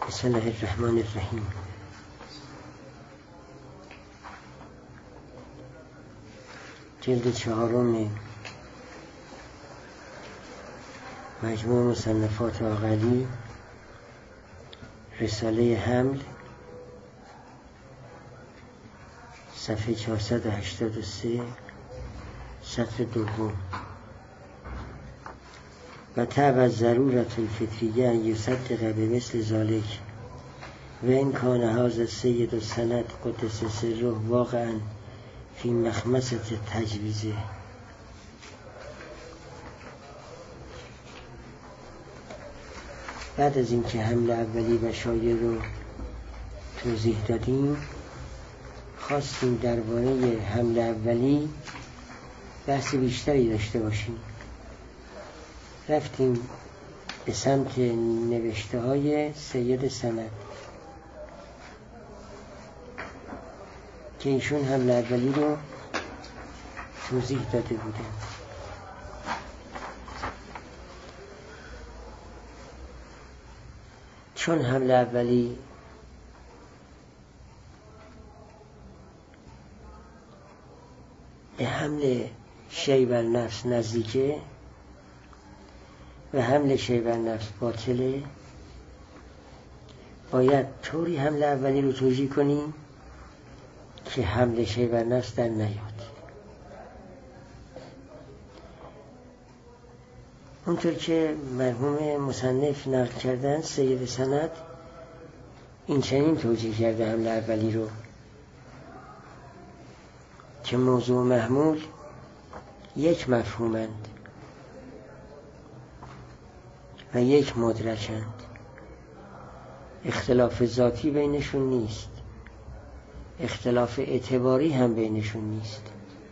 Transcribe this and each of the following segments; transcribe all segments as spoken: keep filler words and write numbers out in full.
بسم الله الرحمن الرحیم. جلد چهارم مجموع مصنفات عقلی، رساله حمل، صفحه چهارصد و هشتاد و سه، سطر دوم. و تابع ضرورت الفطریه ان یصدق بمثل ذلك و این کان هذا السید السند قدس سره واقعا فی مخمصة تجویزه. بعد از اینکه حمل اولی و شایع رو توضیح دادیم، خواستیم درباره حمل اولی بحث بیشتری داشته باشیم. رفتیم به سمت نوشته های سید سند که ایشون حمل اولی رو توضیح داده بودن. چون حمل اولی به حمل شی بر نفس نزدیکه و حمل شی بر نفس باطله، باید طوری حمل اولی رو توجیه کنیم که حمل شی بر نفس در نیاد. اونطور که مرحوم مصنف نقل کردن، سید سند این چنین توجیه کرده حمل اولی رو که موضوع محمول یک مفهومند و یک مدرکند. اختلاف ذاتی بینشون نیست، اختلاف اعتباری هم بینشون نیست.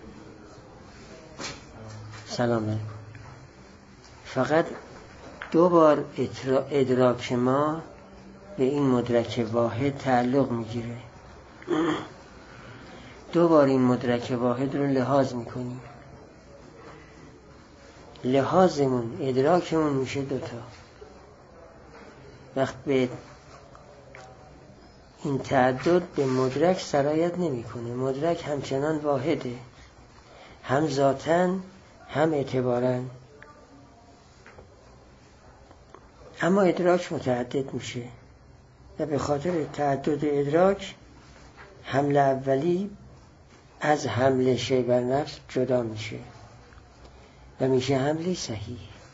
سلام علیکم. فقط دو بار ادراک ما به این مدرک واحد تعلق میگیره، دو بار این مدرک واحد رو لحاظ میکنیم. لحاظمون، ادراکمون میشه دوتا. وقت به این تعدد به مدرک سرایت نمیکنه. مدرک همچنان واحده، هم ذاتاً هم اعتباراً. اما ادراک متعدد میشه و به خاطر تعدد ادراک حمل اولی از حمل شی بر نفس جدا میشه و میشه حملی صحیح.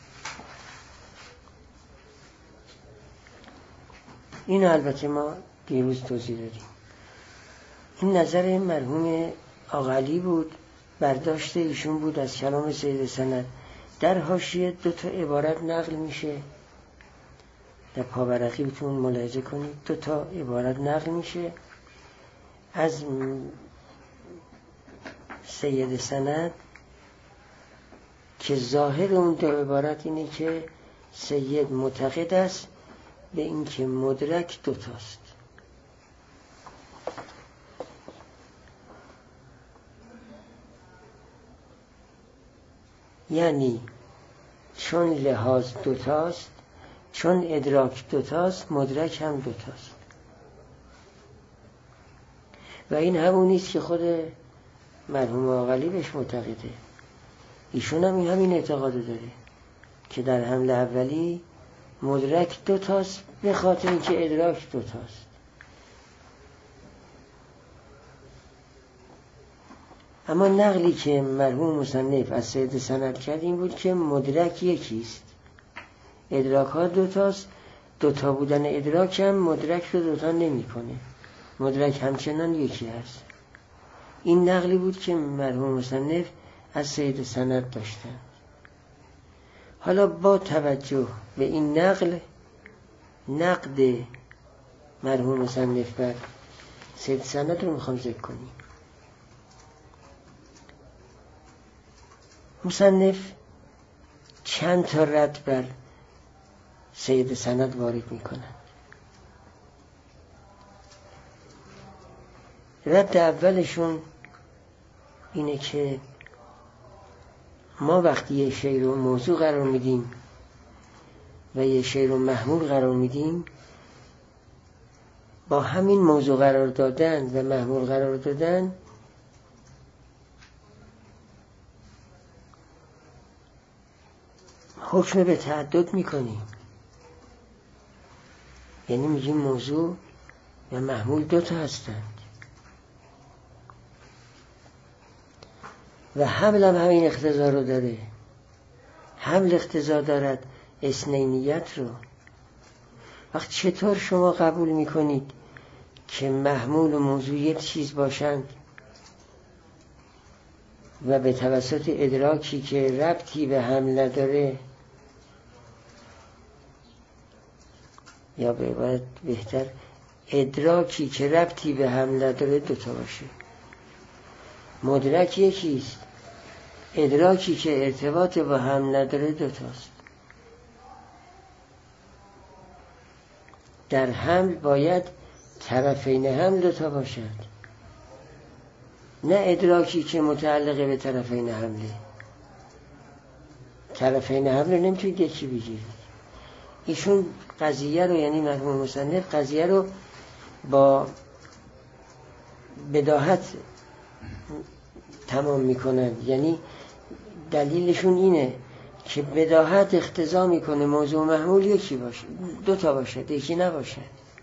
این البته ما دیروز توضیح دادیم. این نظر مرحوم عقلی بود، برداشت ایشون بود از کلام سید سند. در حاشیه دو تا عبارت نقل میشه، در پاورقی بتون ملاحظه کنید. دو تا عبارت نقل میشه از سید سند که ظاهر اون دو عبارت اینه که سید معتقد است به اینکه مدرک دوتاست. یعنی چون لحاظ دوتاست، چون ادراک دوتاست، مدرک هم دوتاست. و این همونیست که خود مرحوم عقلی بهش معتقده. ایشون هم این همین اعتقادو داره که در حمل اولی مدرک دوتاست به خاطر اینکه ادراک دوتاست. اما نقلی که مرحوم مصنف از سید سند کرد این بود که مدرک یکیست، ادراک ها دوتاست. دوتا بودن ادراک هم مدرک رو دوتا نمی کنه، مدرک همچنان یکی هست. این نقلی بود که مرحوم مصنف از سید سند داشتن. حالا با توجه به این نقل، نقد مرحوم مصنف بر سید سند رو میخوام ذکر کنیم. مصنف چند تا رد بر سید سند وارد میکنن. رد اولشون اینه که ما وقتی یه شی رو موضوع قرار میدیم و یه شی رو محمول قرار میدیم، با همین موضوع قرار دادن و محمول قرار دادن حکم به تعدد میکنیم. یعنی میگیم موضوع و محمول دو تا هستند و حمل هم همین اقتضا رو داره. حمل اقتضا دارد اثنینیت رو. وقت چطور شما قبول میکنید که محمول و موضوع یک چیز باشند و به توسط ادراکی که ربطی به حمل نداره، یا به عبارت بهتر ادراکی که ربطی به حمل نداره دوتا باشه؟ مدرک یکیست، ادراکی که ارتباط با حمل نداره دوتاست. در حمل باید طرفین حمل دوتا باشد، نه ادراکی که متعلق به طرفین حمله. طرفین حمله نمیتونید یکی بگیرید. ایشون قضیه رو، یعنی مرحوم مصنف قضیه رو با بداهت تمام میکنن. یعنی دلیلشون اینه که بداهت اقتضا میکنه موضوع محمول یکی باشه، دو تا باشه، یکی نباشه.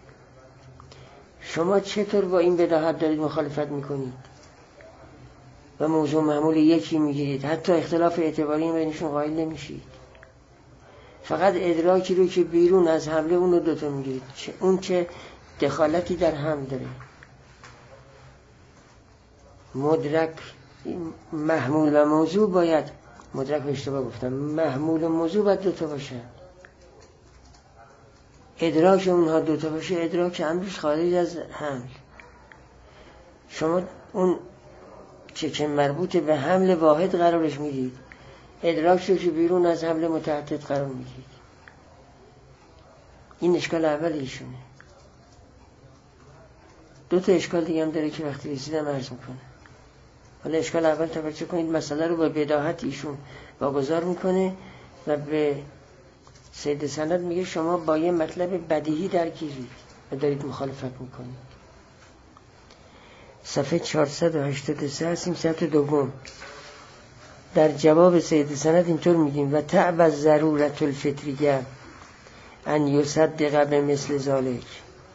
شما چطور با این بداهت دارید مخالفت میکنید و موضوع محمول یکی میگیرید؟ حتی اختلاف اعتباری بینشون قائل نمیشید. فقط ادراکی رو که بیرون از حمله اون رو دوتا میگیرید. اون چه دخالتی در حمل داره؟ مدرک محمول و موضوع باید، مدرک اشتباه گفتم، محمول و موضوع باید دوتا باشه. ادراک اونها دوتا باشه، ادراک امرش خارج از حمل. شما اون چه که مربوط به حمل واحد قرارش میدید، ادراک رو که بیرون از حمل متعدد قرار میدید. این اشکال اول ایشونه. دو تا اشکال دیگه هم داره که وقتی رسیدم عرض میکنه. حالا اشکال اول توجه کنید، مسئله رو با بداهت ایشون واگذار میکنه و به سید سند میگه شما با یه مطلب بدیهی درگیرید و دارید مخالفت میکنید. صفحه چهارصد و هشتاد و سه هستیم، سطر دوم. در جواب سید سند اینطور میگیم: و تعب ضرورت الفطریه ان یصدق به مثل ذالک.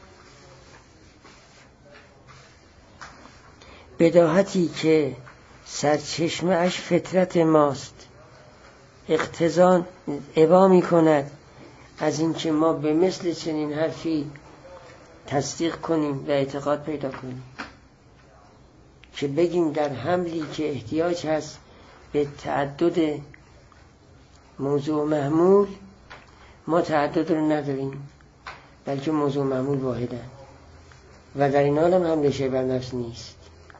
بداهتی که سرچشمه اش فطرت ماست اقتضا ابا می کند از اینکه ما به مثل چنین حرفی تصدیق کنیم و اعتقاد پیدا کنیم، که بگیم در حملی که احتیاج هست به تعدد موضوع محمول، ما تعدد رو نداریم بلکه موضوع محمول واحده و در این حال هم حمل شیء بر نفس نیست.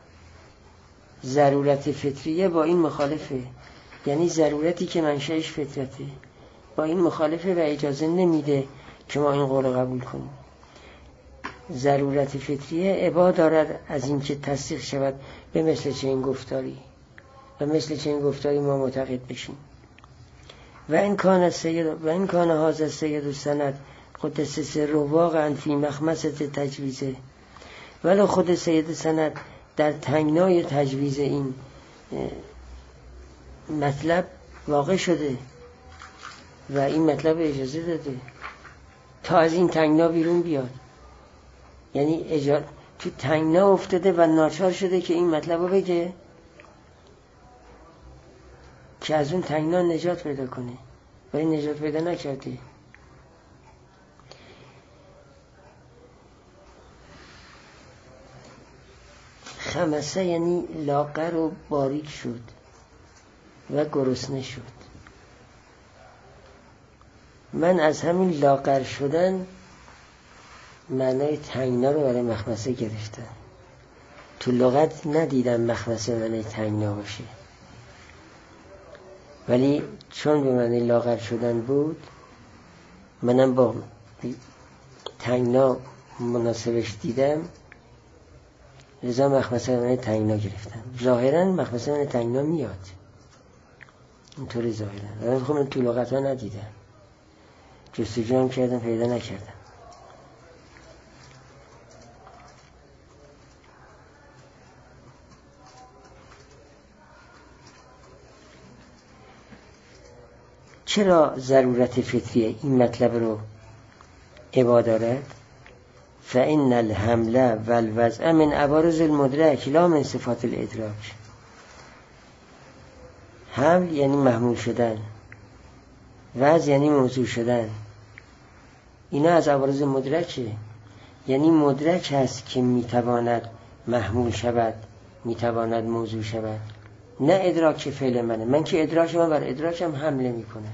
ضرورت فطریه با این مخالفه، یعنی ضرورتی که منشأش فطرته با این مخالفه و اجازه نمیده که ما این قول قبول کنیم. ضرورت فطریه ابا دارد از این که تصدیق شود به مثل چنین گفتاری و مثل چنین گفتاری ما معتقد بشیم. و این کان سید و این کان هذا سید و سند قدس سر واقعا فی مخمصه تجویزه. ولی خود سید سند در تنگنای تجویز این مطلب واقع شده و این مطلب اجازه داده تا از این تنگنا بیرون بیاد. یعنی اجازه تو تنگنا افتاده و ناچار شده که این مطلب رو بگه که از اون تنگنا نجات پیدا کنه، ولی نجات پیدا نکرده. خمسه یعنی لاغر و باریک شد و گرسنه شد. من از همین لاغر شدن معنای تنگنا رو برای مخمسه گرفتم. تو لغت ندیدم مخمسه معنای تنگنا باشه، ولی چون به معنی لاغر شدن بود منم با تنگنا مناسبش دیدم، لذا مخمسه معنی تنگنا گرفتم. ظاهرا مخمسه معنی تنگنا میاد اینطوری ظاهرا، ولی خب من تو لغت ها ندیدم، جستجو هم کردم پیدا نکردم. چرا ضرورت فطریه این مطلب رو ابا دارد؟ فإن الحمل والوضع من عوارض المدرک لا من صفات الادراک. حمل یعنی محمول شدن، وضع یعنی موضوع شدن، اینا از عوارض مدرکه. یعنی مدرک هست که میتواند محمول شود، میتواند موضوع شود، نه ادراک فعل منه. من که ادراک من بر ادراکم حمله میکنه.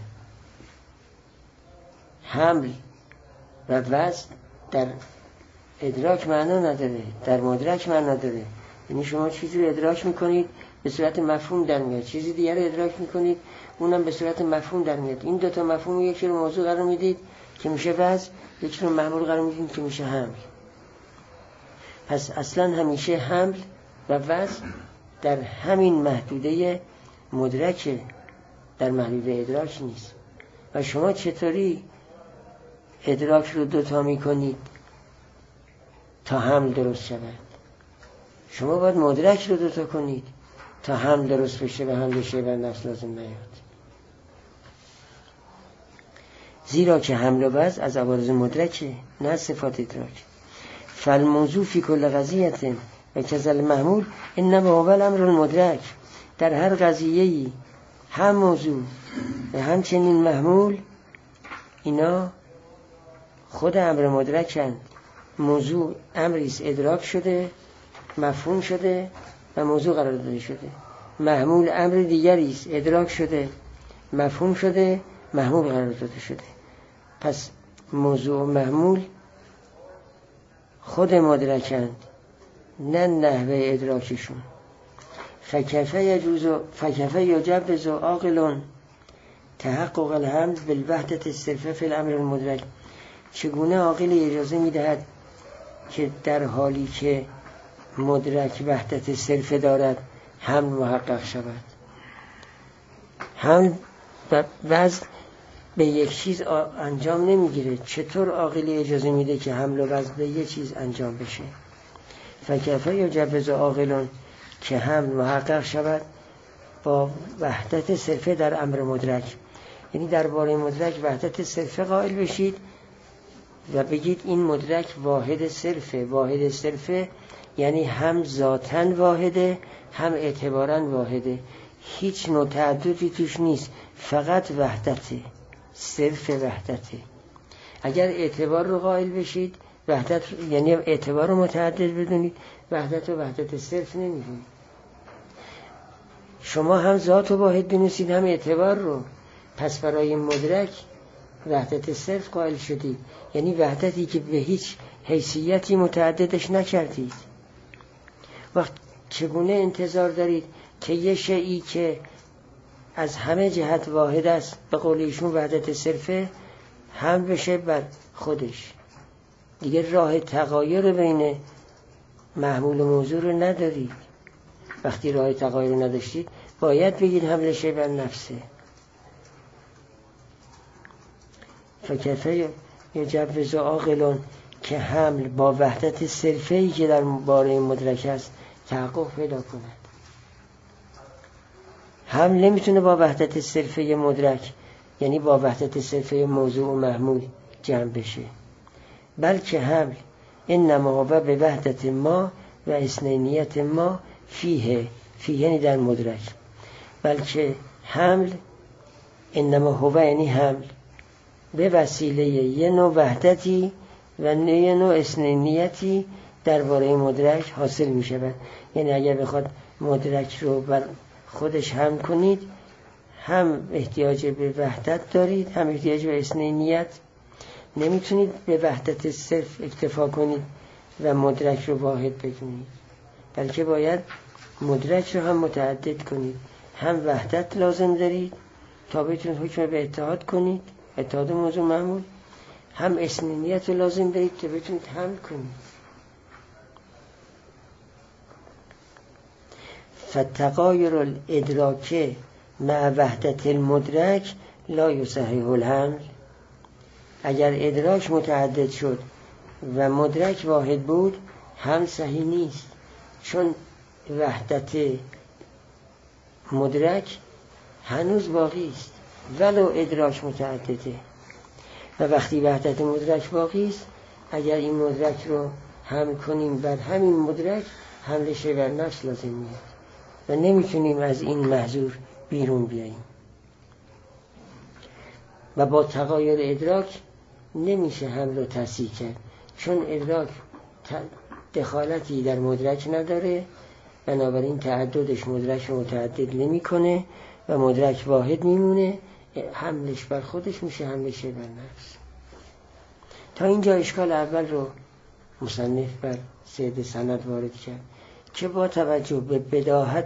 حمل و وضع در ادراک معنا نداره، در مدرک معنا داره. یعنی شما چیزی رو ادراک میکنید به صورت مفهوم در میاد، چیزی دیگر رو ادراک میکنید اونم به صورت مفهوم در میاد. این دوتا مفهوم یکی رو موضوع قرار میدید که میشه وضع، یکی رو محمول قرار میدید که میشه حمل. پس اصلا همیشه حمل و وضع در همین محدوده مدرکه، در محدوده ادراک نیست. و شما چطوری ادراک رو دوتا میکنید تا حمل درست شود؟ شما باید مدرک رو دوتا کنید تا حمل درست بشه و حمل بشه و نفس لازم نیاد. زیرا که حمل و وضع از عوارض مدرکه، نه صفات ادراک. فالموضوع فی کل قضیه و کذل محمول انما هو الامر المدرک. در هر قضیه‌ای هم موضوع و همچنین محمول اینا خود امر مدرکند. موضوع امریست ادراک شده، مفهوم شده و موضوع قرار داده شده. محمول امر دیگریست ادراک شده، مفهوم شده، محمول قرار داده شده. پس موضوع و محمول خود مدرکند، نه نحوه ادراکشون. فکیفه یجوز فکیفه یجوز عاقل تحقق الحمل بالوحدت الصرفه فی الامر المدرک. چگونه عاقل اجازه میدهد که در حالی که مدرک وحدت صرفه دارد حمل محقق شود؟ حمل و وضع به یک چیز انجام نمیگیره. چطور عاقل اجازه میده که حمل و وضع به یک چیز انجام بشه؟ فکیفه یجوز عاقل که حمل محقق شود با وحدت صرفه در امر مدرک. یعنی درباره مدرک وحدت صرفه قائل بشید و بگید این مدرک واحد صرفه. واحد صرفه یعنی هم ذاتاً واحده، هم اعتباراً واحده، هیچ نوع تعددی توش نیست، فقط وحدته، صرف وحدته. اگر اعتبار رو قائل بشید، وحدت یعنی اعتبار رو متعدد بدونید، وحدت و وحدت صرف نمیدونید. شما هم ذات و واحد بنویسید هم اعتبار رو، پس برای مدرک وحدت صرف قائل شدید، یعنی وحدتی که به هیچ حیثیتی متعددش نکردید. وقت چگونه انتظار دارید که یه شیئی که از همه جهت واحد است، به قول ایشون وحدت صرفه، هم بشه بر خودش؟ دیگه راه تغایر بین محمول و موضوع رو ندارید. وقتی راه تغایر رو نداشتید باید بگید حمل شه بر نفسه. فکیفه یجوز عاقل که حمل با وحدت صرفه‌ای که در باره مدرک است تحقق پیدا کند. حمل نمیتونه با وحدت صرفه مدرک، یعنی با وحدت صرفه موضوع و محمول جمع بشه، بلکه حمل انما هو به وحدت ما و اثنینیت ما فیه، فیه یعنی در مدرک. بلکه حمل انما هو یعنی حمل به وسیله یه نوع وحدتی و یه نوع اثنینیتی درباره مدرک حاصل می شود. یعنی اگر بخواد مدرک رو بر خودش هم کنید، هم احتیاج به وحدت دارید، هم احتیاج به اثنینیت. نمیتونید به وحدت صرف اکتفا کنید و مدرک رو واحد بدونید، بلکه باید مدرک رو هم متعدد کنید. هم وحدت لازم دارید تا بتونید حکم به اتحاد کنید، اتحاد موضوع معمول، هم اثنینیت رو لازم دارید تا بتونید حمل کنید. فتغایر الادراک مع وحدت المدرک لا یصحح الحمل. اگر ادراک متعدد شد و مدرک واحد بود هم صحیح نیست، چون وحدت مدرک هنوز باقی است. ولو ادراک متعدده. و وقتی وحدت مدرک باقی است، اگر این مدرک رو حمل کنیم بر همین مدرک، حمل شی بر نفس لازم میاد و نمیتونیم از این محظور بیرون بیاییم. و با تغایر ادراک نمیشه حمل و تصحیح کرد، چون ادراک دخالتی در مدرک نداره، بنابراین تعددش مدرک متعدد نمیکنه و مدرک واحد میمونه، حملش بر خودش میشه حملش بر نفس. تا اینجا اشکال اول رو مصنف بر صید سند وارد کرد که با توجه به بداهت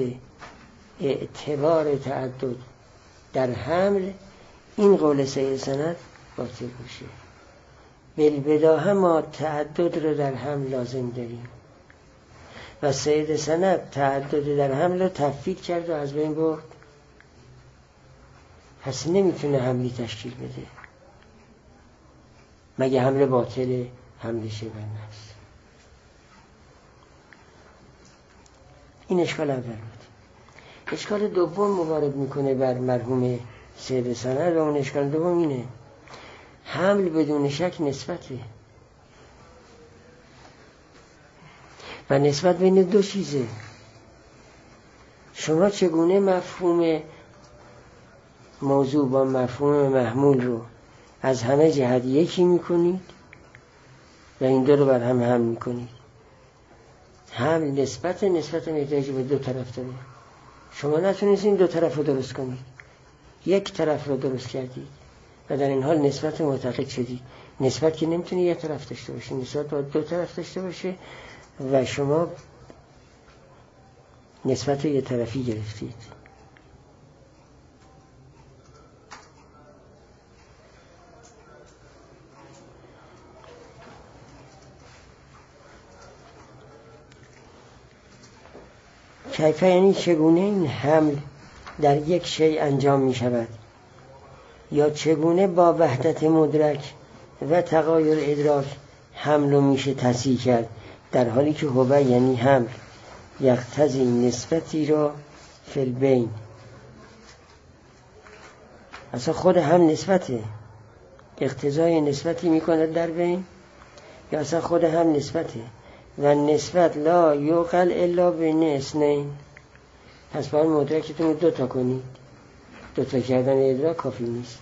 اعتبار تعدد در حمل این قول صید سند باطل میشه. بالبداهه ما تعدد رو در حمل لازم داریم و صید سند تعدد در حمل رو تفویض کرد و از بین برد، پس نمیتونه حملی تشکیل بده مگه حمل باطل حمل شی بر نفس. این اشکال اول بود. اشکال دوم موارد میکنه بر مرحوم صید سند و اون اشکال دوم اینه: حمل بدون شک نسبته و نسبت بین دو چیزه. شما چگونه مفهوم موضوع با مفهوم محمول رو از همه جهت یکی میکنید و این دو رو بر هم هم میکنید؟ حمل نسبت نسبت محتاج به دو طرف داره. شما نتونستین دو طرف رو درست کنید، یک طرف رو درست کردید و در این حال نسبت معتقد شدید. نسبت که نمیتونه یک طرف داشته باشه، نسبت باید دو طرف داشته باشه و شما نسبت رو یک طرفی گرفتید. کیفه یعنی چگونه این حمل در یک شیء انجام می شود، یا چگونه با وحدت مدرک و تغایر ادراک حمل رو میشه تصحیح کرد، در حالی که هو یعنی حمل یقتضی نسبتی را فی البین. اصلا خود هم نسبته، اقتضای نسبتی میکنه در بین، یا اصلا خود هم نسبته و نسبت لا یوقل الا بین اثنین. پس باید مدرکتون رو دوتا کنید، دوتا کردن ادراک کافی نیست.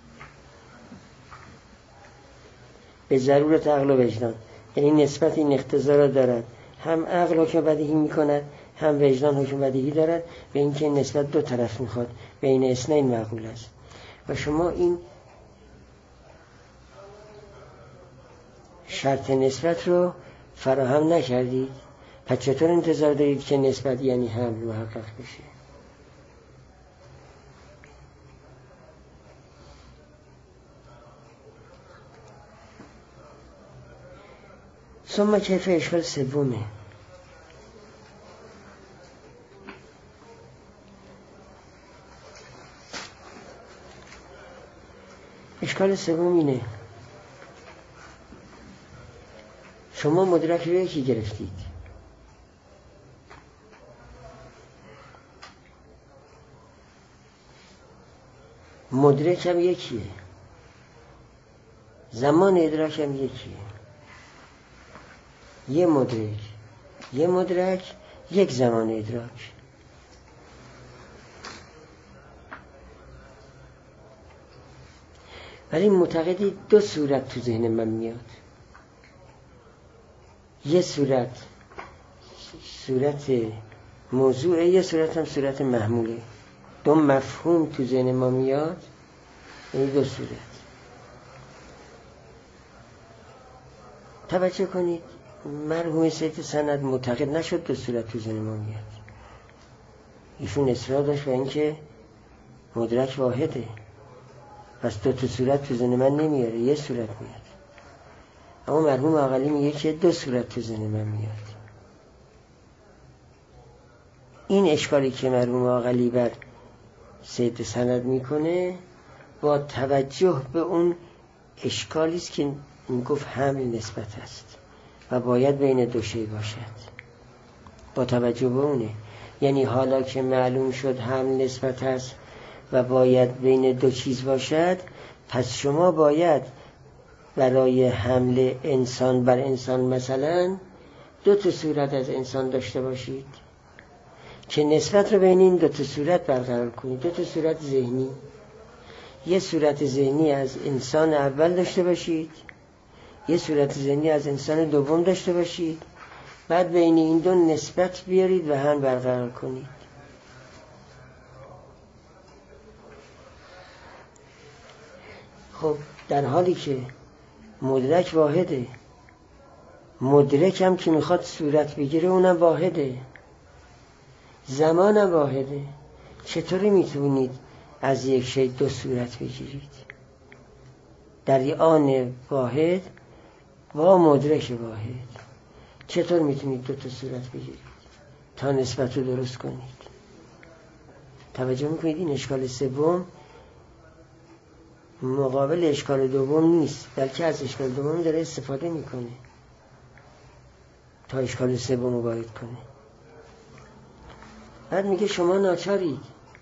به ضرورت عقل و وجدان، یعنی نسبت این اقتضا را دارد، هم عقل حکم بدیهی میکند، هم وجدان حکم بدیهی دارد به اینکه نسبت دو طرف میخواد، بین اثنین معقول است. و شما این شرط نسبت رو فراهم نکردید، پس چطور انتظار دارید که نسبت یعنی حمل محقق بشه؟ ثم کیف اشکال سومه. اشکال سوم اینه: شما مدرک رو یکی گرفتید، مدرک هم یکیه، زمان ادراک هم یکیه. یه مدرک یه مدرک یک زمان ادراک. ولی معتقدی دو صورت تو ذهن من میاد. یه صورت صورت موضوعه، یه صورت هم صورت محموله. دو مفهوم تو ذهن ما میاد، این دو صورت. توجه کنید، مرحوم صید سند معتقد نشد دو صورت تو ذهن ما میاد. ایشون اصرار داشت به اینکه مدرک واحده، پس دو تا صورت تو ذهن من نمیاره، یه صورت میاد. اما مرحوم عاقلی میگه که دو صورت تو ذهن من میاد. این اشکالی که مرحوم عاقلی بر صید سند میکنه با توجه به اون اشکالی است که این گفت حمل نسبت است و باید بین دو شی باشد. با توجه به اونه، یعنی حالا که معلوم شد حمل نسبت است و باید بین دو چیز باشد، پس شما باید برای حمل انسان بر انسان مثلا دو تا صورت از انسان داشته باشید که نسبت رو بین این دو تا صورت برقرار کنید. دو تا صورت ذهنی، یه صورت ذهنی از انسان اول داشته باشید، یه صورت ذهنی از انسان دوم داشته باشید، بعد بین این دو نسبت بیارید و هم برقرار کنید. خب در حالی که مدرک واحده، مدرک هم که میخواد صورت بگیره اونم واحده، زمانم واحده، چطوری میتونید از یک شی دو صورت بگیرید؟ در یه آن واحد با مدرک واحد چطور میتونید دو تا صورت بگیرید تا نسبت رو درست کنید؟ توجه میکنید این اشکال سوم مقابل اشکال دوم نیست، بلکه از اشکال دوم داره استفاده میکنه تا اشکال سوم رو وارد کنه. بعد میگه شما ناچارید،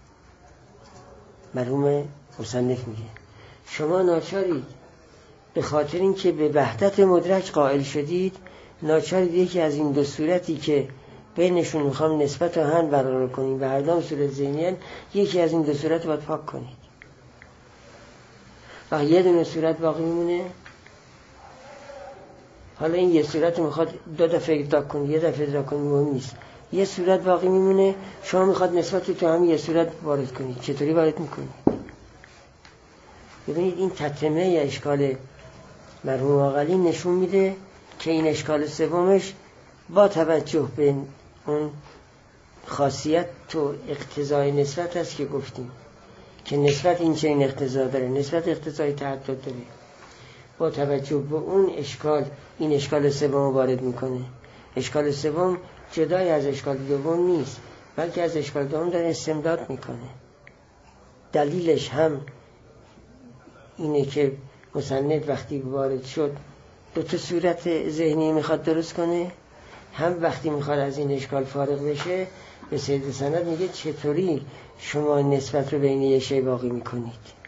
مرحوم مصنف میگه شما ناچارید به خاطر اینکه به وحدت مدرک قائل شدید، ناچارید یکی از این دو صورتی که بینشون میخوام نسبت و هم برقرار کنیم و هر دام صورت ذهنی، یکی از این دو صورت رو باید پاک کنید و یه دونه صورت باقی میمونه. حالا این یه صورت میخواد دو دفعه ادراک کنید، یه دفعه ادراک کنید، مهم نیست، یه صورت باقی میمونه، شما میخواد نسبت تو هم یه صورت وارد کنید. چطوری وارد میکنید؟ ببینید این تتمه یا اشکال مرحوم عاقلی نشون میده که این اشکال سومش با توجه به اون خاصیت تو اقتضای نسبت هست که گفتیم که نسبت این چه این اقتضا داره، نسبت اقتضای تعدد داره، با توجه به اون اشکال این اشکال سوم وارد میکنه. اشکال سوم جدای از اشکال دوم نیست، بلکه از اشکال دوم داره استمداد میکنه. دلیلش هم اینه که مصنف وقتی وارد شد دو تا صورت ذهنی میخواد درست کنه، هم وقتی میخواد از این اشکال فارغ بشه به سید سند میگه چطوری شما نسبت رو بین یه شی باقی میکنید.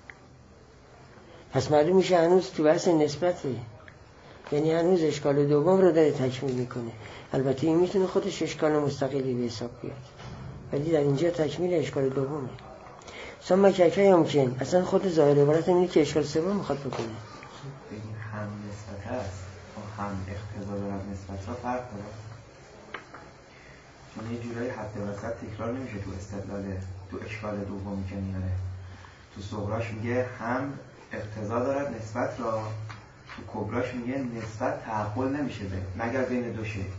پس معلوم میشه هنوز تو بحث نسبته، یعنی هنوز اشکال دوم رو داره تکمیل میکنه. البته این میتونه خودش اشکال مستقلی به حساب بیاد، ولی در اینجا تکمیل اشکال دومه. ثم کیفیه یمکن، اصلا خود ظاهر عبارت اینه که اشکال سوم میخواد بکنه. این هم نسبت هست و هم اقتضا دارد نسبت ها فرق داره، چون یه جورایی حد وسط تکرار نمیشه تو استدلال تو اشکال دومی که میاره. تو صغراش میگه هم اقتضا دارد نسبت را، تو کبراش میگه نسبت تحقل نمیشه به مگر بین دو شی.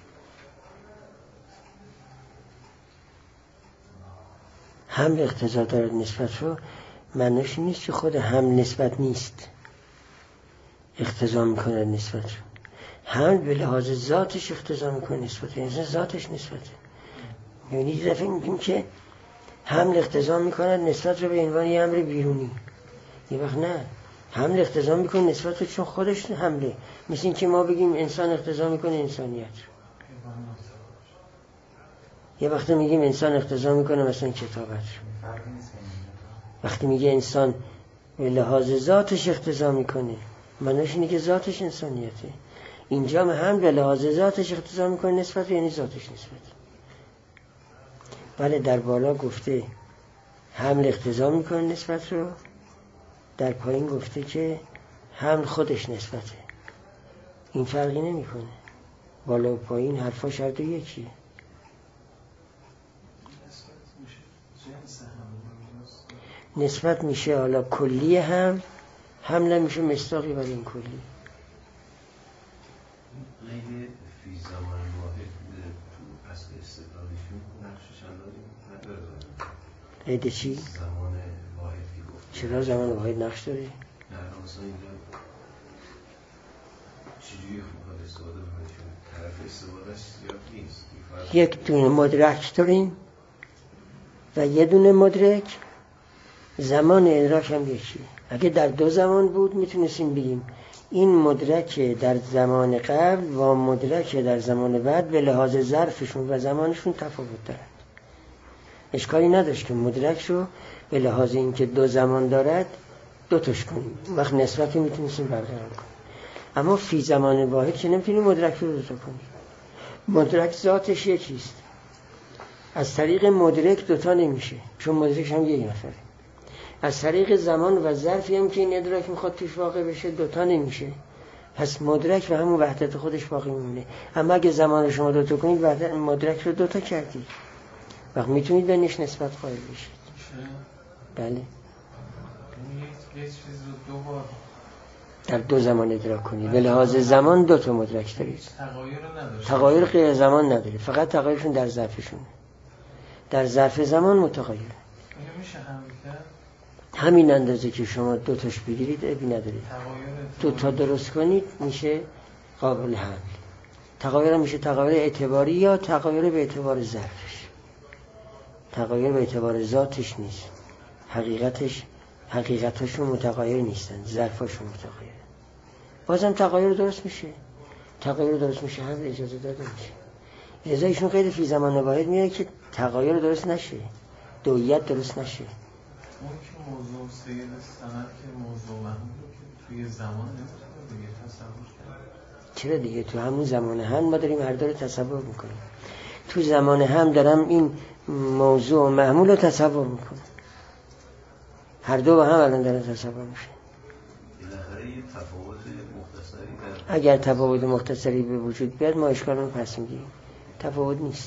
هم اقتضا دارد نسبت رو معنیش نیست که خود هم نسبت نیست اقتضا میکنه نسبت رو، هم به لحاظ ذاتش اقتضا میکنه نسبت، یعنی ذاتش نسبته. یعنی یه دفعه میگیم که حمل اقتضا میکنه نسبت رو به عنوان یه امر بیرونی، یه وقت نه، حمل اقتضا میکنه نسبت رو چون خودش حمله. مثل این که ما بگیم انسان اقتضا میکنه انسانیت، یه وقت میگیم انسان اقتضا میکنه مثلا کتابت. وقتی میگه انسان به لحاظ ذاتش اقتضا میکنه معنیش اینه که ذاتش انسانیته. اینجا هم به لحاظ ذاتش اقتضا میکنه نسبت، یعنی ذاتش نسبت. بله در بالا گفته حمل اقتضا میکنه نسبت رو، در پایین گفته که حمل خودش نسبته. این فرقی نمیکنه، بالا و پایین حرفاش هر دو یکیه. نسبت میشه حالا کلی، هم حمل میشه مصداقی برای این کلی. قید فی زمان واحد تو اصل استدلالشون نقشش هم داریم؟ قید چی؟ زمان واحد که گفت. چرا زمان واحد نقش داره؟ نه مثلا اینجا چجوری خوب استفاده بکنشون طرف استفادهش زیاد نیست. یک دونه مدرک داریم و یه دونه مدرک، زمان ادراک هم یکی. اگه در دو زمان بود میتونستیم بگیم این مدرک در زمان قبل و مدرک در زمان بعد به لحاظ ظرفشون و زمانشون تفاوت دارند. اشکالی نداشت که مدرک رو به لحاظ اینکه دو زمان دارد دو تاش کنیم، وقت نسبتی میتونستیم برقرار کنیم. اما فی زمان واحد که نمیتونیم مدرک رو دو تا کنیم. مدرک ذاتش یکیست، از طریق مدرک دوتا نمیشه چون مدرک هم یک نفره. از طریق زمان و ظرفی هم که این ادراک میخواد توش واقع بشه دوتا نمیشه، پس مدرک و همون وحدت خودش باقی میمونه. اما اگه زمان شما دوتا کنید وحدت مدرک رو دوتا کردید، وقت میتونید بینش نسبت قائل بشید. بله، یک چیز رو دو بار در دو زمان ادراک کنید. به لحاظ زمان دو تا مدرک دارید. تغایر رو نداره. تغایر غیر زمان نداره، فقط تغایرشون در ظرفشون. در ظرف زمان متغیر. اینو میشه هم کرد؟ همین اندازه که شما دو تاش بگیرید عیبی نداره. دو تا درست کنید میشه قابل حمل. تغایر میشه تغایر اعتباری یا تغایر به اعتبار ظرفش. تغایر به اعتبار ذاتش نیست. حقیقتش حقیقتاشون متغایر نیستن، ظرفاشون متغیره. بازم تغایر درست میشه. تغایر درست میشه هم اجازه داده میشه. لذا ایشون قید فی زمان واحد میگه که تغایر درست نشه، دویت درست نشه. اون که موضوع سید سند که موضوع محمول که توی زمان نمیتونه دیگه تصور کرد. چرا دیگه؟ تو همون زمان هم ما داریم هر دو رو تصور میکنیم. تو زمان هم دارم این موضوع محمول رو تصور میکنم. هر دو با هم الان دارن تصور میشه. بالاخره یه تفاوت مختصری در اگر تفاوت مختصری به وجود بیاد ما اشکال رو پس میگیریم. تفاوت نیست.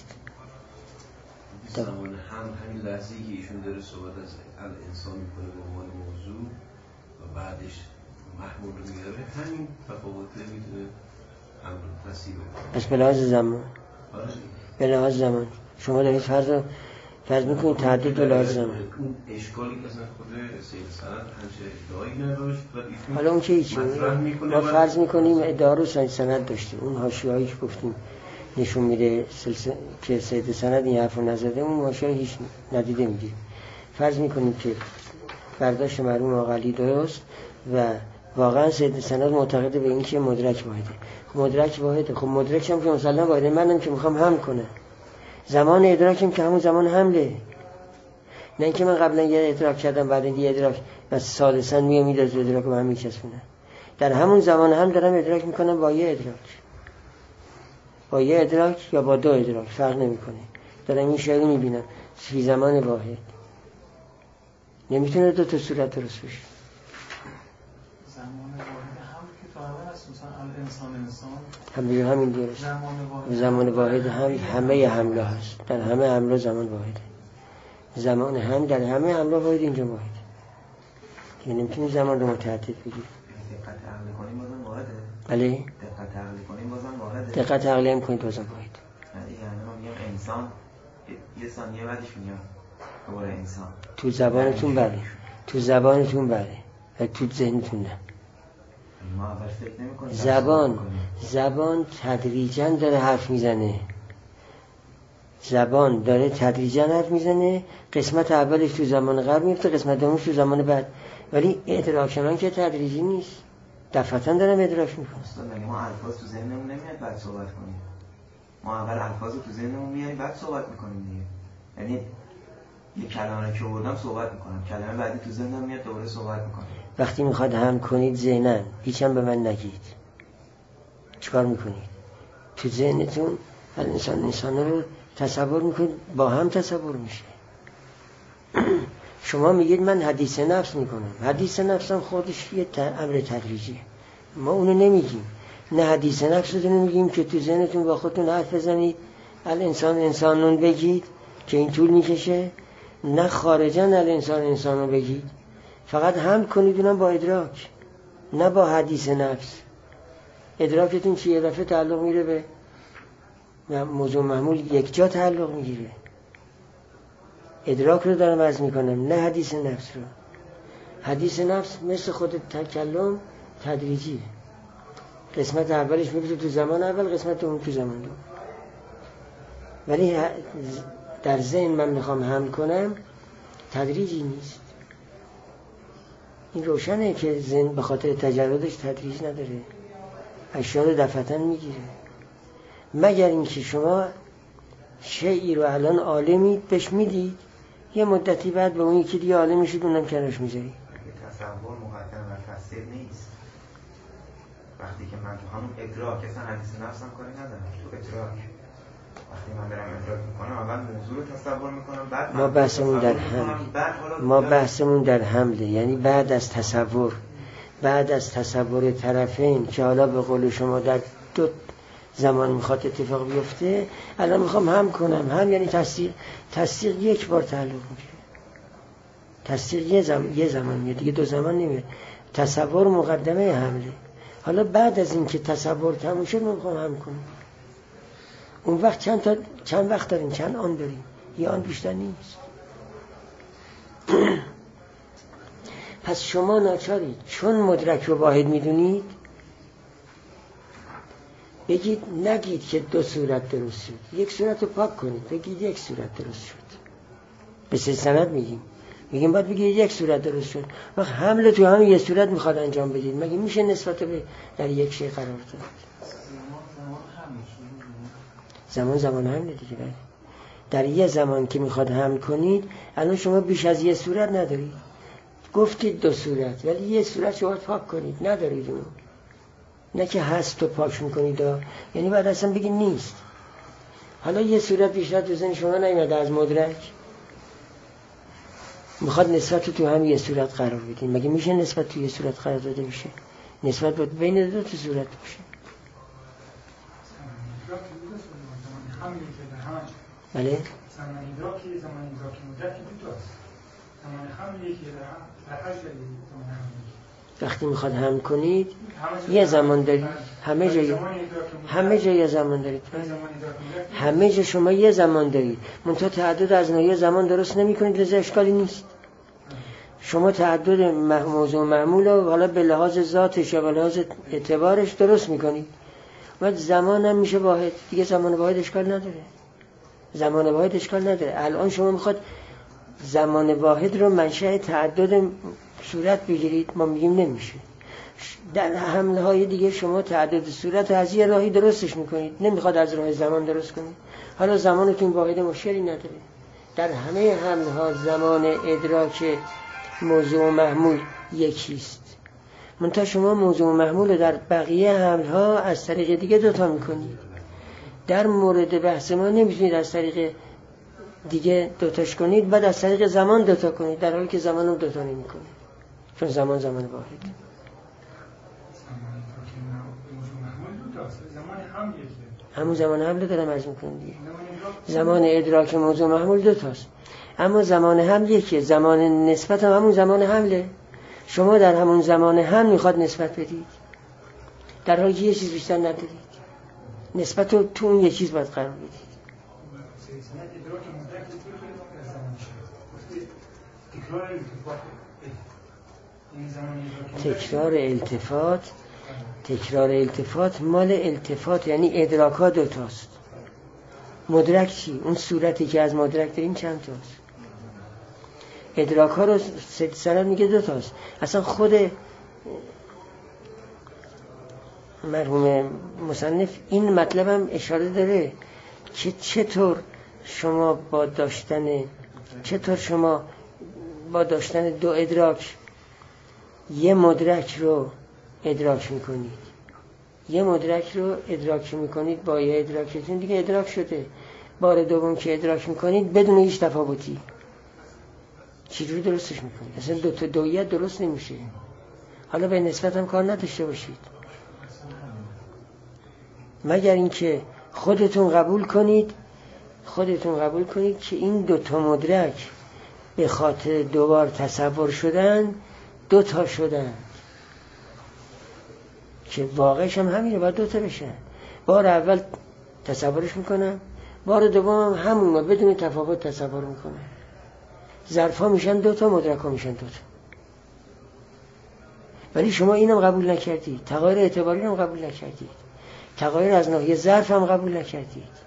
زمان هم همین لحظه‌ای که ایشون داره صحبت از الانسان میکنه به عنوان موضوع و بعدش محمول رو میاره، همین تفاوته میتونه امر تصیب کنه. پس به لحاظ زمان. آره. به لحاظ زمان. شما دارید فرض رو فرض میکنید تعدد به لحاظ زمان. اون اشکالی که اصلا خود سید سند همچه ادعایی نداشت و ایشون حالا اون که هیچی. ما فرض میکنیم ادعا رو سید سند داشته. اون حاشیه‌ای که گفتیم نشون میده سلسله که سید سند این حرف رو نزده، اون حاشیه هیچ ندیده میگیریم. فرض میکنیم که برداشت مرحوم آقلی درست و واقعا سید سند معتقده به این که مدرک واحده. خب مدرک واحده، خب مدرک هم که مثلا واحده، منم که میخوام هم کنه، زمان ادراکم که همون زمان حمله، نه اینکه من قبلا یه ادراک کردم بعد یه ادراک بس سادسن میام میاد ادراک رو هم میچسبونم. در همون زمان هم دارم ادراک میکنم با یه ادراک، با یه ادراک یا با دو ادراک فرق نمیکنه. دارم این شعر رو میبینم فی زمان واحد. نمیتونه دو تا صورت درست بشه. زمان واحد هم که تو همه هست، مثلا الانسان انسان هم دیگه همین دیگه زمان واحد زمان واحد هم همه حمله هست. در همه حمله زمان واحده. زمان هم در همه حمله واحد اینجا واحده. یعنی نمیتونی زمان رو متعدد بگیر. دقت عقلی کنیم بازم واحده. بله؟ دقت عقلی کنیم بازم واحده. دقت عقلی هم کنید بازم واحد. یعنی ما میگم انسان یه ثانیه بعدش میگم دوباره انسان. تو زبانتون بله. تو زبانتون بله. و تو ذهنتون نه. ما اول فکر نمی‌کنیم. زبان زبان تدریجاً داره حرف میزنه. زبان داره تدریجاً حرف میزنه. قسمت اولش تو زمان قبل میفته، قسمت دومش تو زمان بعد. ولی ادراک من که تدریجی نیست. دفعتاً دارم ادراک میکنم. استاد مگه ما الفاظ تو ذهنمون نمیاد بعد صحبت کنیم؟ ما اول الفاظ تو ذهنمون میاریم بعد صحبت میکنیم دیگه. یعنی یه کلمه که آوردم صحبت میکنم، کلمه بعدی تو ذهنم میاد دوباره صحبت میکنم. وقتی میخواد هم کنید ذهنن هیچم به من نگید. چیکار میکنید؟ تو ذهنتون انسان انسان رو تصور میکنید، با هم تصور میشه. شما میگید من حدیث نفس میکنم. حدیث نفس هم خودش یه امر تدریجیه. ما اونو نمیگیم. نه حدیث نفس رو نمیگیم که تو ذهنتون با خودتون حرف بزنید الانسان انسانون بگید که این طول میکشه، نه خارجاً الانسان انسانون بگید. فقط هم کنید اونم با ادراک، نه با حدیث نفس. ادراکتون چی یه دفعه تعلق میره به موضوع محمول، یک جا تعلق میگیره. ادراک رو دارم عرض میکنم، نه حدیث نفس رو. حدیث نفس مثل خود تکلم تدریجیه. قسمت اولش میفته تو زمان اول، قسمت دوم تو زمان دوم. ولی در ذهن من میخوام حمل کنم تدریجی نیست. این روشنه که ذهن به خاطر تجردش تدریج نداره، اشیاء رو دفعتاً میگیره. مگر اینکه شما شیئی رو الان عالمید بهش میدید یه مدتی بعد به اون یکی دیگه عالم میشید، اونم کنارش میذاری. تصور مقدم بر تصدیق نیست. وقتی که من تو همون ادراک، اصلا حدیث نفسم کاری ندارم، تو ادراک وقتی من دارم ادراک میکنم اول موضوع رو تصور میکنم، بعد ما بحثمون در حمل، ما بحثمون در حمله، یعنی بعد از تصور، بعد از تصور طرفین که حالا به قول شما در دو زمان میخواد اتفاق بیفته. الان میخوام هم کنم، هم یعنی تصدیق. تصدیق یک بار تعلق میشه، تصدیق یه زمان یه زمان میاد دیگه، دو زمان نمیاد. تصور مقدمه حمله. حالا بعد از این که تصور تموم شد میخوام هم کنم. اون وقت چند تا چند وقت داریم، چند آن داریم، یه آن بیشتر نیست. پس شما ناچارید چون مدرک رو واحد میدونید بگید، نگید که دو صورت درست شد، یک صورت رو پاک کنید بگید یک صورت درست شد. به سه سند میگیم میگیم باید بگید یک صورت درست شد. وقت حمله تو همین یه صورت میخواد انجام بدید، مگه میشه نسبت به در یک شی قرار داد؟ زمان زمان حمله دیگه. بله در یه زمان که میخواد حمل کنید، الان شما بیش از یه صورت ندارید، گفتید دو صورت ولی یه صورت شما پاک کنید، ندارید اون. نه که هست تو پاک میکنید، یعنی بعد اصلا بگید نیست. حالا یه صورت بیشتر تو ذهن شما نیومده از مدرک، میخواد نسبت تو هم یه صورت قرار بدین، مگه میشه نسبت تو یه صورت قرار داده بشه؟ نسبت باید بین دو تا صورت باشه. بله؟ زمان ادراکی زمان ادراکی مدرکی دو تاست. زمان حمل یکی در هر جایی زمان حمل. وقتی میخواد حمل کنید یه زمان دارید، همه جا همه جا یه زمان دارید، همه جا شما یه زمان دارید، منتها تعدد از نوع زمان درست نمی کنید، لذا اشکالی نیست. شما تعدد موضوع معمول رو حالا به لحاظ ذاتش یا به لحاظ اعتبارش درست میکنید، بعد زمان هم میشه واحد دیگه. زمان واحد اشکال نداره، زمان واحد اشکال نداره. الان شما میخواد زمان واحد رو منشأ تعدد صورت بگیرید، ما میگیم نمیشه. در حمله های دیگه شما تعدد صورت از یه راهی درستش میکنید، نمیخواد از راه زمان درست کنید. حالا زمانتون واحد مشکلی نداره. در همه حمله ها زمان ادراک موضوع و محمول یکیست، منتها شما موضوع و محمول در بقیه حمله ها از طریق دیگه دوتا میکنید. در مورد بحث ما نمیتونید از طریق دیگه دوتاش کنید، بعد از طریق زمان دوتا کنید، در حالی که زمان رو دوتا نمی کنید، چون زمان زمان واحد. همون زمان حمل دارم عرض میکنم دیگه. زمان ادراک موضوع محمول دوتاست، اما زمان حمل یکیه. زمان نسبت هم همون زمان حمله. شما در همون زمان حمل میخواد نسبت بدید، در حالی که یه چیز بیشتر ندارید. نسبت رو تو اون یه چیز باید قرار بدید. تکرار التفات، تکرار التفات مال التفات یعنی ادراک ها دوتاست. مدرک چی؟ اون صورتی که از مدرک داریم چند تاست؟ ادراک ها رو سند میگه دوتاست. اصلا خود مرحوم مصنف این مطلب هم اشاره داره که چطور شما با داشتن چطور شما با داشتن دو ادراک یه مدرک رو ادراک میکنید، یه مدرک رو ادراک میکنید با یه ادراکتون دیگه ادراک شده. بار دوم که ادراک میکنید بدون هیچ تفاوتی چجوری درستش میکنید؟ اصلا دو تا دویت درست نمیشه. حالا به نسبت هم کار نداشته باشید، مگر اینکه خودتون قبول کنید خودتون قبول کنید که این دو تا مدرک به خاطر دوبار تصور شدن دو تا شدن، که واقعش هم همینه، باید دو تا بشن. بار اول تصورش میکنم، بار دوم هم همون بدون تفاوت تصور میکنم. ظرف ها میشن دو تا، مدرک ها میشن دو تا. ولی شما اینم قبول نکردید، تغییر اعتباری هم قبول نکردید، تغییر از ناحیه ظرف هم قبول نکردید.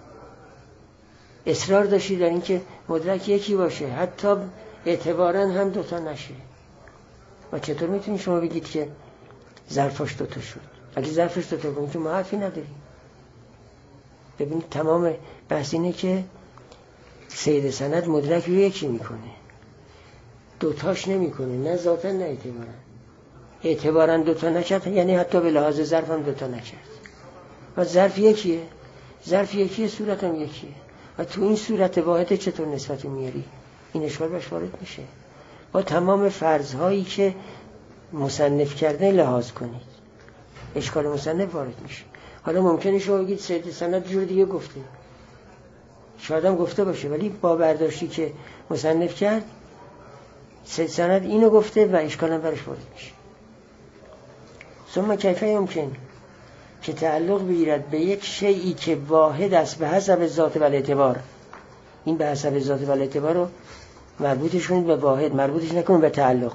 اصرار داشتید در این که مدرک یکی باشه، حتی اعتباراً هم دوتا نشه. و چطور میتونید شما بگید که ظرفش دوتا شد؟ اگه ظرفش دوتا کنید که ما حرفی نداریم. ببینید تمام بحث اینه که سید سند مدرک رو یکی میکنه، دوتاش نمیکنه، نه ذاتن نه اعتبارن. اعتبارن دوتا نکرد یعنی حتی به لحاظ ظرف هم دوتا نکرد. و ظرف یکیه، ظرف یکیه، صورت هم یکیه. و تو این صورت واحده چطور نسبت میاری؟ این اشکال باش وارد میشه. با تمام فرضهایی که مصنف کرده لحاظ کنید، اشکال مصنف وارد میشه. حالا ممکنه شما بگید سید سند جور دیگه گفته، شاید هم گفته باشه، ولی با برداشتی که مصنف کرد سید سند اینو گفته و اشکال هم برش وارد میشه. ثم کیفه یمکن که تعلق بگیرد به یک شیئی که واحد است به حسب ذات و اعتبار. این به حسب ذات و اعتبار رو مربوطش کنید به واحد، مربوطش نکنید به تعلق.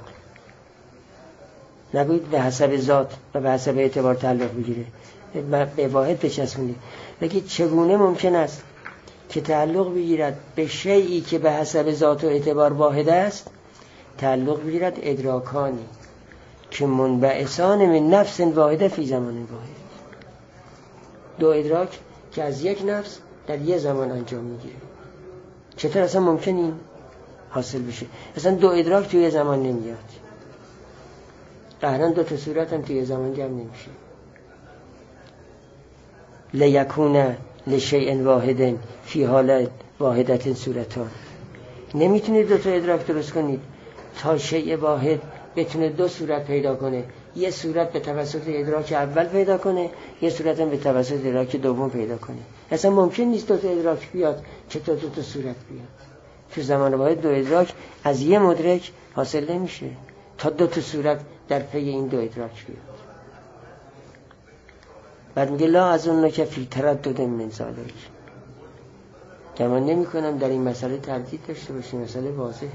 نگوید به حسب ذات و به حسب اعتبار تعلق بگیره، به واحد بچسبونید. بگید چگونه ممکن است که تعلق بگیرد به شیئی که به حسب ذات و اعتبار واحد است، تعلق بگیرد ادراکانی که منبعثان من نفس واحده فی زمان واحد. دو ادراک که از یک نفس در یک زمان انجام میگیره. چطور اصلا ممکن این حاصل بشه؟ اصلا دو ادراک توی زمان نمیاد. قهرن دو تا صورت هم توی زمان جمع نمیشه. لیکونه لشیء واحد فی حال واحدت صورتان. نمیتونید دو تا ادراک درست کنید تا شیء واحد بتونه دو صورت پیدا کنه. یه صورت به توسط ادراک اول پیدا کنه، یه صورت هم به توسط ادراک دوم پیدا کنه. اصلا ممکن نیست دو تا ادراک بیاد که تا دو تا صورت بیاد. تو زمان واحد دو ادراک از یه مدرک حاصل نمیشه تا دو تا صورت در پی این دو ادراک بیاد. بعد میگه لا از اون که فی تردد من ذالک. گمان نمی کنم در این مسئله تردید داشته باشیم، مسئله واضحه.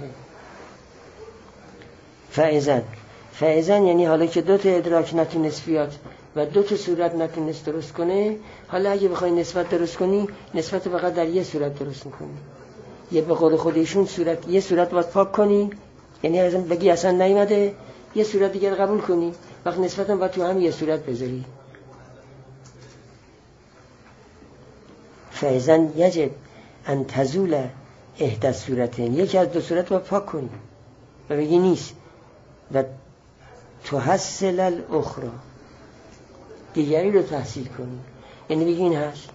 فائزن فائزن یعنی حالا که دو تا ادراک نتونست بیاد و دو تا صورت نتونست درست کنه، حالا اگه بخوای نسبت درست کنی، نسبت فقط در یه صورت درست میکنی. یه به قول خودشون صورت، یه صورت باید پاک کنی، یعنی ازم بگی اصلا نیومده، یه صورت دیگه قبول کنی، وقت نسبت هم باید تو هم یه صورت بذاری. فائزن یجب ان تزول احدى صورتین، یکی از دو صورت باید پاک کنی و بگی نیست و تحصل الاخرى، دیگری رو تحصیل کنی. یعنی بگی این هست،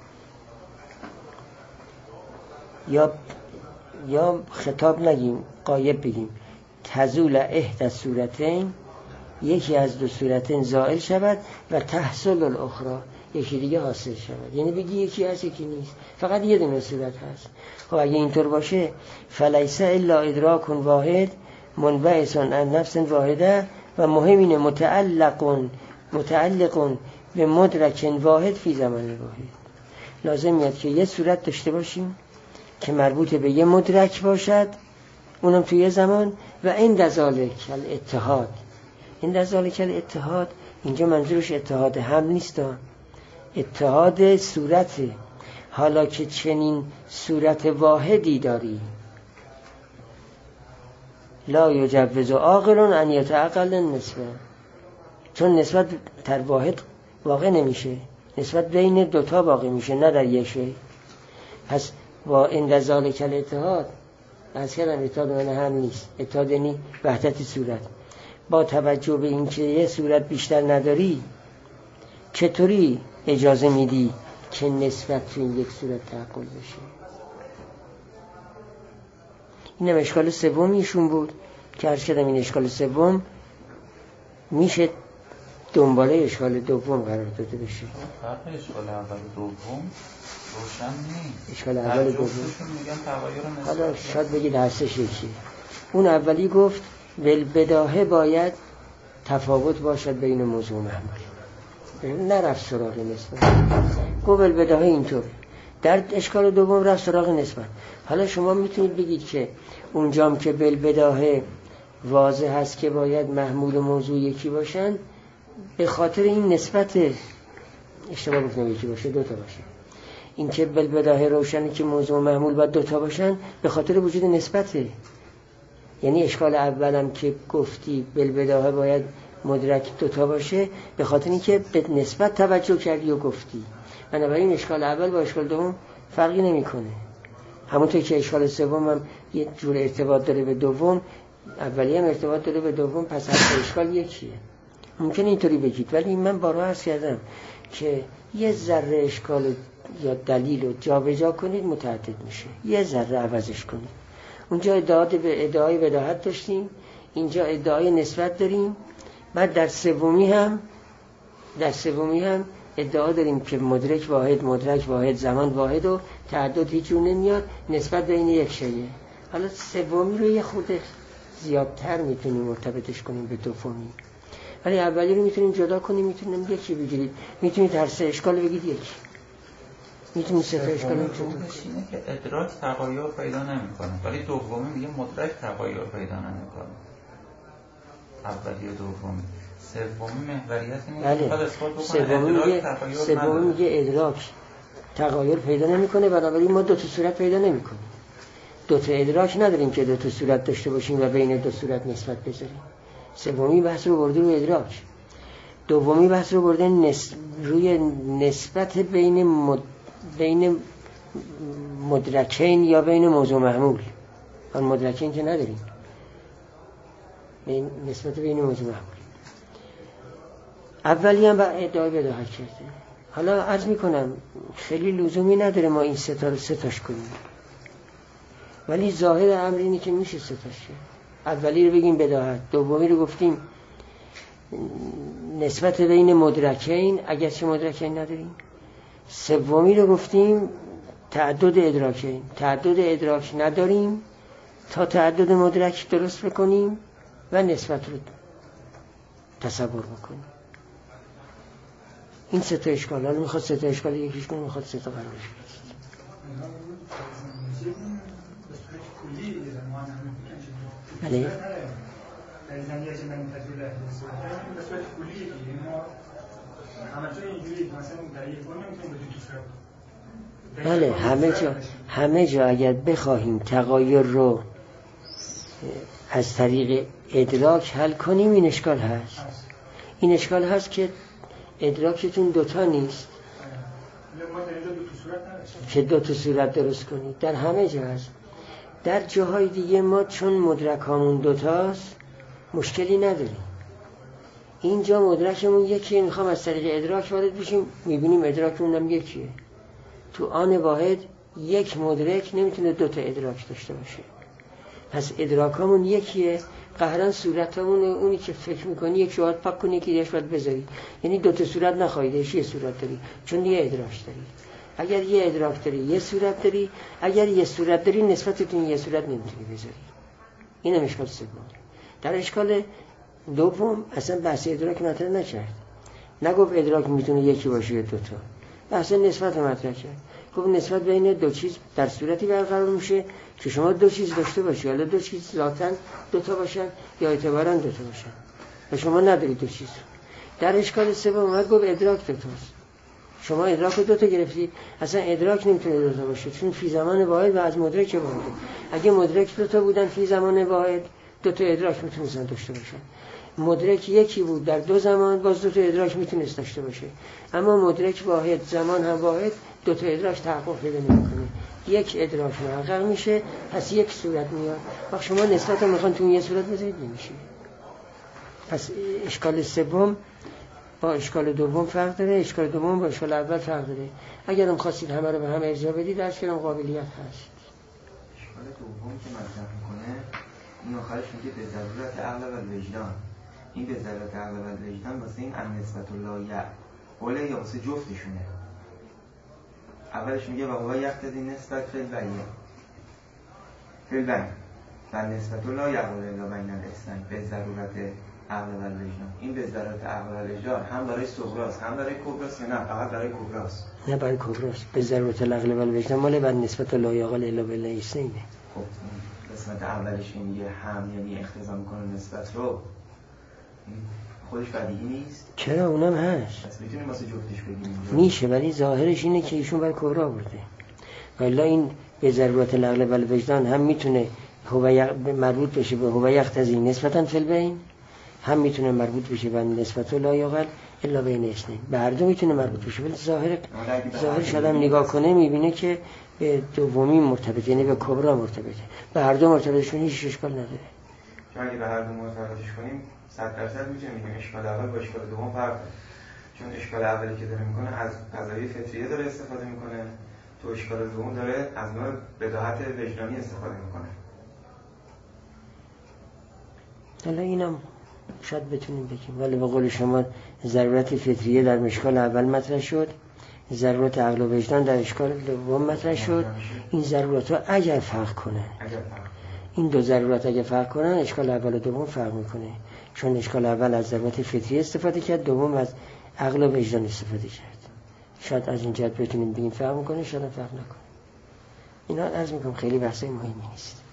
یا یا خطاب نگیم، غایب بگیم تزول احدى صورتین، یکی از دو صورتین زائل شود و تحصل الاخرى، یکی دیگه حاصل شود. یعنی بگی یکی هست یکی نیست، فقط یه دونه صورت هست. خب اگه اینطور باشه فلیس الا ادراک واحد منبعث عن نفس واحده و مهمین متعلق متعلق به مدرک واحد فی زمان واحد. لازم میاد که یه صورت داشته باشیم که مربوط به یه مدرک باشد، اونم توی یه زمان. و این دذالک الاتحاد، این دذالک الاتحاد اینجا منظورش اتحاد هم نیست، اتحاد صورته. حالا که چنین صورت واحدی داری، لا یجوز عاقل ان یتعقل النسبه، چون نسبت در واحد واقع نمیشه، نسبت بین دوتا واقع میشه، نه در یک شی. پس با این ذالک الاتحاد از کردم اتحاد من هم نیست، اتحاد یعنی وحدت صورت. با توجه به این که یه صورت بیشتر نداری، چطوری اجازه میدی که نسبت تو این یک صورت تعقل بشه؟ این اشکال سومیشون بود که عرض کردم این اشکال سوم میشه دنباله اشکال دوم قرار داده بشه. فرق اشکال اول و دوم روشن نیست. اشکال اول و دوم میگن تغییر نسبت، حالا شاید بگید هستش یکی. اون اولی گفت بالبداهه باید تفاوت باشد بین موضوع و محمول، نرفت سراغ نسبت. گفت بالبداهه اینطور. در اشکال دوم رفت سراغ نسبت. حالا شما میتونید بگید که اونجام که بالبداهه واضح هست که باید محمول و موضوع یکی باشن، به خاطر این نسبت اشتباه گفتم یکی باشه، دوتا باشه. این که بالبداهه روشنه که موضوع و محمول باید دوتا باشن، به خاطر وجود نسبته. یعنی اشکال اولم که گفتی بالبداهه باید مدرک دوتا باشه، به خاطر اینکه به نسبت توجه کردی و گفتی. بنابراین اشکال اول با اشکال دوم فرقی نمیکنه. همونطور که اشکال سوم هم یه جور ارتباط داره به دوم، اولی هم ارتباط داره به دوم، پس هر اشکال یکیه. ممکن اینطوری بگید، ولی من بارها عرض کردم که یه ذره اشکال یا دلیل رو جا به جا کنید متعدد میشه، یه ذره عوضش کنید. اونجا ادعای به ادعای بداهت داشتیم، اینجا ادعای نسبت داریم، بعد در سومی هم در سومی هم ادعا داریم که مدرک واحد، مدرک واحد، زمان واحد و تعدد هیچ جور نمیاد، نسبت بین یک شیء. حالا سومی رو یه خورده زیادتر میتونیم مرتبطش کنیم به دومی، ولی اولی رو میتونیم جدا کنیم، میتونیم یکی بگیرید، میتونید هر سه اشکال بگید یکی، میتونید سه تا اشکال میتونید اینه که ادراک تغییر پیدا نمیکنه، ولی دومی میگه مدرک تغییر پیدا نمیکنه. اولی و دومی. سومی محوریت اینه که بله. اثبات بکنه سومی میگه سومی میگه ادراک تغییر پیدا نمیکنه، بنابراین ما دو تا صورت پیدا نمیکنیم. دو تا ادراک نداریم که دو تا صورت داشته باشیم و بین دو صورت نسبت بذاریم. سومی بحث رو برده روی ادراک، دومی بحث رو برده نس... روی نسبت بین مد... بین مدرکین یا بین موضوع محمول. آن مدرکین که نداریم، بین نسبت بین موضوع محمول. اولی هم با ادعای بداهت کرده. حالا عرض میکنم خیلی لزومی نداره ما این ستا رو ستاش کنیم، ولی ظاهر امر اینه که میشه ستاش کرد. اولی رو بگیم بداهت، دومی رو گفتیم نسبت بین مدرکین اگرچه مدرکین نداریم، سومی رو گفتیم تعدد ادراکین، تعدد ادراک نداریم تا تعدد مدرک درست بکنیم و نسبت رو تصور بکنیم. این سه تا اشکال، حالا میخواد سه تا اشکال یکیش کنه، میخواد سه تا قرارش کنه. بله. بله همه جا همه جا اگر بخواهیم تغایر رو از طریق ادراک حل کنیم این اشکال هست. این اشکال هست که ادراکتون دوتا نیست که دو تا صورت درست کنید. در همه جا هست. در جاهای دیگه ما چون مدرکامون دوتاست مشکلی نداریم. اینجا مدرکمون یکیه، میخوام از طریق ادراک وارد بشیم، میبینیم ادراکمون هم یکیه. تو آن واحد یک مدرک نمیتونه دوتا ادراک داشته باشه. پس ادراکامون یکیه، قهرن صورتمون اونی که فکر میکنی یک شوهد پاک کنی که یش باید بذاری، یعنی دوتا صورت نخواهیدش، یه صورت داری چون یه ادراک داری. اگر یه ادراک داری یه صورت داری، اگر یه صورت داری نسبتتون یه صورت نمیتونی بذاری. این هم اشکال سوم. در اشکال دوم اصلا بحث ادراک مطرح نکرد، نگفت ادراک میتونه یکی باشه یا دوتا، بحث نسبت مطرح کرد. گفت نسبت بین دو چیز در صورتی برقرار میشه که شما دو چیز داشته باشی، حالا دو چیز ذاتاً دوتا باشن یا اعتباراً دوتا باشن و شما نداری دو چیز. در اشکال سوم اومد گفت ادراک دوتاست، شما ادراک رو دوتا گرفتی، اصلا ادراک نمیتونه دوتا باشه چون فی زمان واحد و از مدرک واحد. اگه مدرک دوتا بودن فی زمان واحد دوتا ادراک میتونستن داشته باشن. مدرک یکی بود در دو زمان باز دوتا ادراک میتونست داشته باشه، اما مدرک واحد زمان هم واحد دوتا ادراک تحقق پیدا نمیکنه، یک ادراک محقق میشه، پس یک صورت میاد. وقت شما نسبت رو میخوان تو یه صورت بذارید نمیشه. پس اشکال سوم با اشکال دوم فرق داره، اشکال دوم با اشکال اول فرق داره. اگر هم خواستید همه رو به هم ارجاع بدید در شکل قابلیت هست. اشکال دوم که مطرح میکنه این آخرش میگه به ضرورت عقل و وجدان. این به ضرورت عقل و وجدان واسه این ان نسبت الله یعقل یا واسه جفتشونه. اولش میگه و هو یقتضی نسبت فی البین فی البین و نسبت الله یعقل الا بین الاثنین به ضرورت عقل و وجدان. این به ضرورت عقل و وجدان هم برای صغراست هم برای کبراست یا نه فقط برای کبراست؟ نه برای کبراست. به ضرورت عقل و وجدان مال بر نسبت الله یعقل الا بین الاثنین. خب قسمت اولش میگه هم یعنی اقتضا میکنه نسبت رو، خودش بدیهی نیست؟ چرا اونم هست. پس میتونیم واسه جفتش بگیم میشه، ولی ظاهرش اینه که ایشون برای کبرا برده. ولی این به ضرورت العقل و الوجدان هم میتونه هو مربوط بشه به هو یقتضی نسبتا فی البین، هم میتونه مربوط بشه به نسبت لا یعقل الا بین اثنین. به هر دو میتونه مربوط بشه، ولی ظاهر ظاهرش آدم نگاه کنه میبینه که به دومی مرتبط، یعنی به کبرا مرتبطه. به هر دو مرتبطشون هیچ اشکال نداره. چون اگه به هر دو مرتبطش کنیم صد درصد میتونیم بگیم اشکال اول با اشکال دوم فرق داره. چون اشکال اولی که داره میکنه از قضایی فطریه داره استفاده میکنه، تو اشکال دوم داره از نوع بداهت وجدانی استفاده میکنه. حالا اینم شاید بتونیم بگیم، ولی به قول شما ضرورت فطریه در اشکال اول مطرح شد، ضرورت عقل و وجدان در اشکال دوم مطرح شد. این ضرورت ها اگر فرق کنه، این دو ضرورت اگر فرق کنن، اشکال اول و دوم فرق میکنه. چون اشکال اول از ضرورت فطریه استفاده کرد، دوم از عقل و وجدان استفاده کرد. شاید از این جهت بتونیم بگیم فرق میکنه، شاید فرق نکنه. اینا عرض میکنم خیلی بحث مهمی نیست.